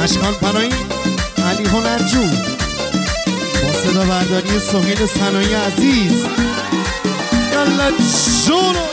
اشکان پناهی علی هنرجو با صدا برداری سهیل صنایع عزیز یالا جونو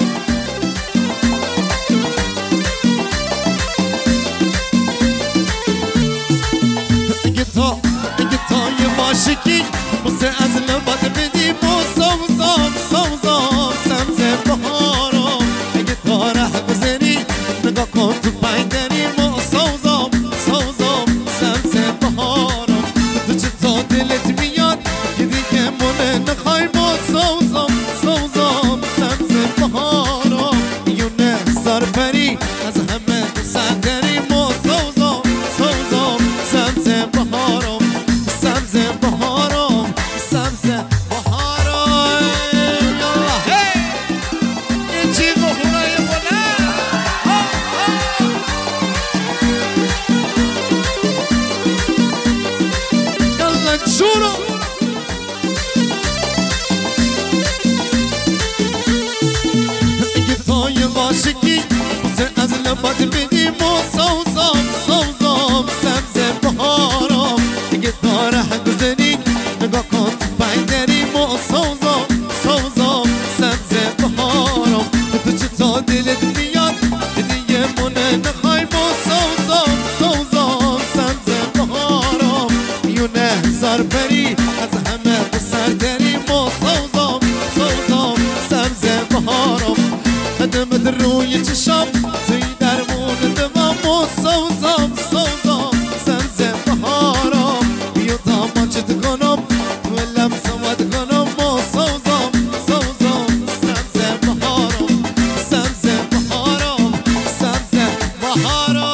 اگه تا یه باشکی بسه از لبات بدیم و سوزام سمزه بهارم اگه تا ره بزنی نگاه کن تو پیدنیم و سوزام سمزه بهارم تو چه تا دلت میاد که دیگه مونه نخوایم و سوزام سمزه بهارم یونه سرپری از همه سندریم و سوزام سمزه بهارم سمزه بهارم یالا هی این چی بخورای بلند یالا جونو اگه تا یه باشکی بسه از لبات بدیم و سوزام سمزه بهارم اگه تا ره گذری نگاه کن پیدریم و سوزام سمزه بهارم تو چه تا دلت میاد دیگه مونه نخوایم و سوزام سمزه بهارم یونه زارپری از همه بسردریم و سوزام سمزه بهارم قدمت روی چشم توی درمون دوام و سوزام سمزه بهارم بیا تا ماچت کنم تو لمسمت کنم و سوزام سمزه بهارم سمزه بهارم